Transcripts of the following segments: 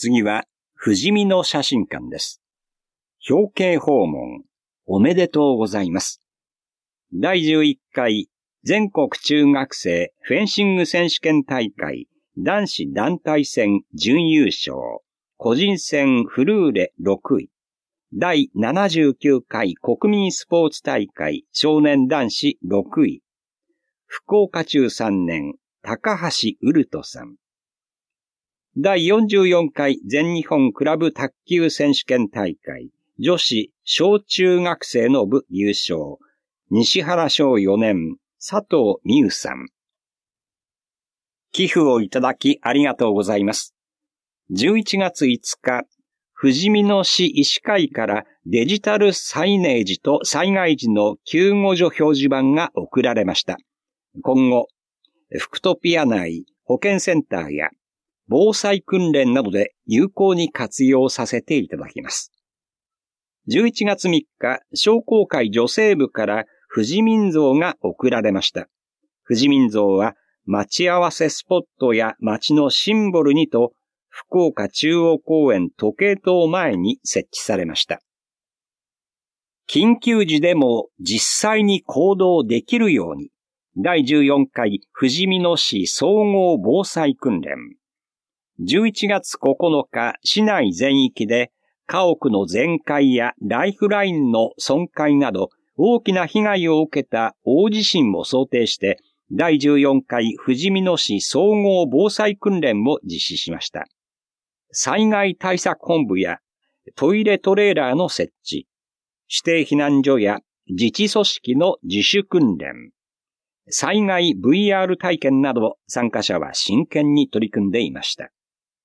次は、富士見の写真館です。表敬訪問、おめでとうございます。第11回全国中学生フェンシング選手権大会男子団体戦準優勝、個人戦フルーレ6位、第79回国民スポーツ大会少年男子6位、福岡中3年高橋ウルトさん、第44回全日本クラブ卓球選手権大会女子小中学生の部優勝、西原小4年佐藤美優さん。寄付をいただきありがとうございます。11月5日、富士見野市医師会からデジタルサイネージと災害時の救護所表示板が送られました。今後、フクトピア内保健センターや防災訓練などで有効に活用させていただきます。11月3日、商工会女性部から富士民像が贈られました。富士民像は待ち合わせスポットや街のシンボルにと福岡中央公園時計塔前に設置されました。緊急時でも実際に行動できるように第14回富士見野市総合防災訓練。11月9日、市内全域で家屋の全壊やライフラインの損壊など大きな被害を受けた大地震を想定して第14回富士見野市総合防災訓練を実施しました。災害対策本部やトイレトレーラーの設置、指定避難所や自治組織の自主訓練、災害 VR 体験など参加者は真剣に取り組んでいました。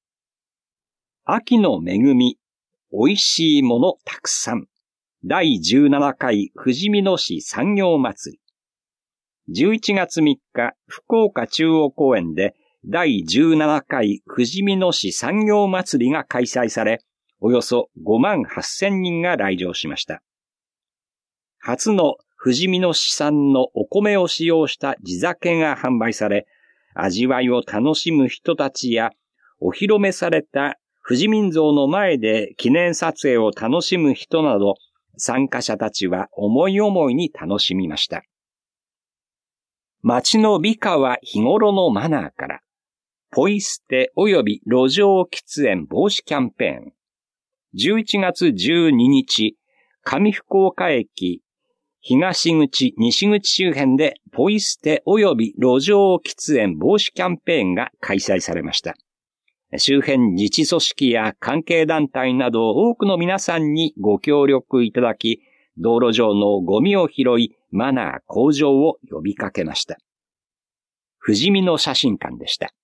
秋の恵み、美味しいものたくさん。第17回富士見野市産業祭り。11月3日、福岡中央公園で第17回富士見野市産業祭りが開催され、およそ5万8000人が来場しました。初の富士見野市産のお米を使用した地酒が販売され、味わいを楽しむ人たちや、お披露目された富士民像の前で記念撮影を楽しむ人など、参加者たちは思い思いに楽しみました。街の美化は日頃のマナーから、ポイ捨て及び路上喫煙防止キャンペーン。11月12日、上福岡駅、東口、西口周辺でポイ捨て及び路上喫煙防止キャンペーンが開催されました。周辺自治組織や関係団体など多くの皆さんにご協力いただき、道路上のゴミを拾い、マナー向上を呼びかけました。富士見の写真館でした。